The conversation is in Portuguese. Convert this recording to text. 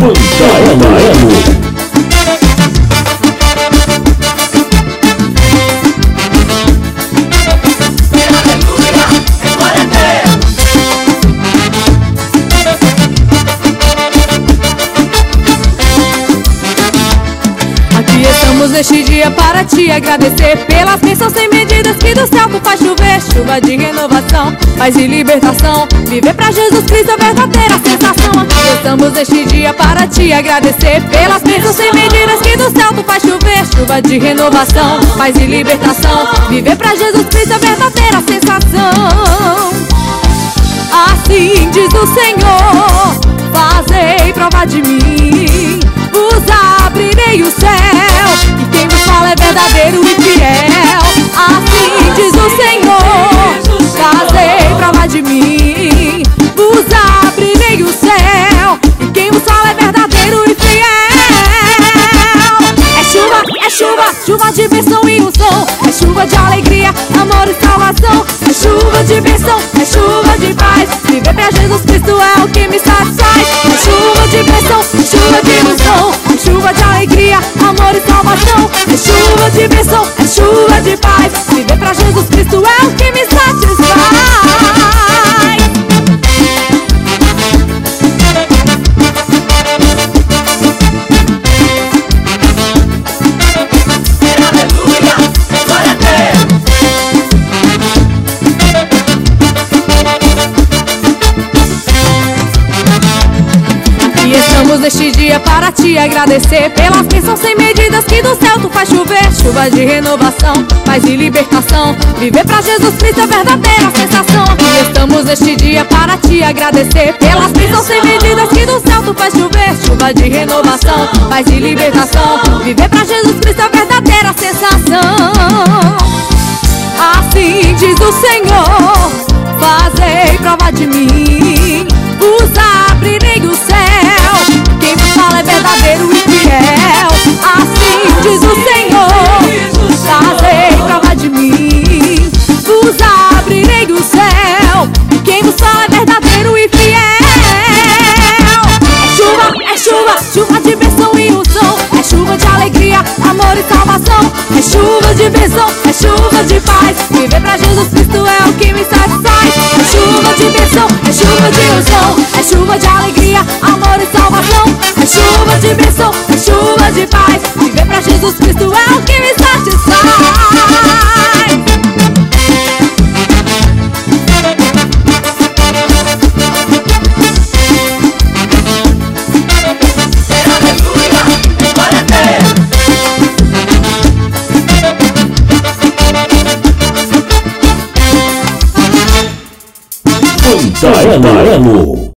Amarelo. Neste dia para te agradecer pelas bênçãos sem medidas que do céu tu faz chover. Chuva de renovação, paz e libertação. Viver pra Jesus Cristo é verdadeira sensação. Aqui estamos neste dia para te agradecer pelas bênçãos sem medidas que do céu tu faz chover. Chuva de renovação, paz e libertação. Viver pra Jesus Cristo é verdadeira sensação. Assim diz o Senhor: fazei prova de mim, vos abrirei o céu, e quem vos fala é verdadeiro e fiel. Assim diz o Senhor: fazei prova de mim, vos abrirei o céu, e quem vos fala é verdadeiro e fiel. É chuva, chuva de bênção e unção. É chuva de alegria, amor e salvação. É chuva de bênção, é chuva de paz. Viver pra Jesus Cristo é o que me satisfaz. É chuva de bênção, é chuva de unção. É chuva de alegria, amor e salvação. É chuva de bênção, é chuva de paz. Viver pra Jesus Cristo é o que me satisfaz. Neste dia para te agradecer pelas bênçãos sem medidas que do céu tu faz chover. Chuva de renovação, paz e libertação. Viver pra Jesus Cristo é verdadeira sensação. Aqui estamos neste dia para te agradecer pelas bênçãos sem medidas que do céu tu faz chover. Chuva de renovação, paz e libertação. Viver pra Jesus Cristo é verdadeira sensação. Assim diz o Senhor: fazei prova de mim, vos abrirei o céu, quem vos fala é verdadeiro e fiel. Assim diz o Senhor: fazei prova de mim, vos abrirei o céu, quem vos fala é verdadeiro e fiel. É chuva, chuva de bênção e unção. É chuva de alegria, amor e salvação. É chuva de bênção, é chuva de paz. Viver pra Jesus Cristo é o que me satisfaz. É chuva de bênção, é chuva de unção. É chuva de alegria, amor e salvação. É chuva de bênção, é chuva de paz. Viver pra Jesus Cristo é o que me satisfaz. Amarelo.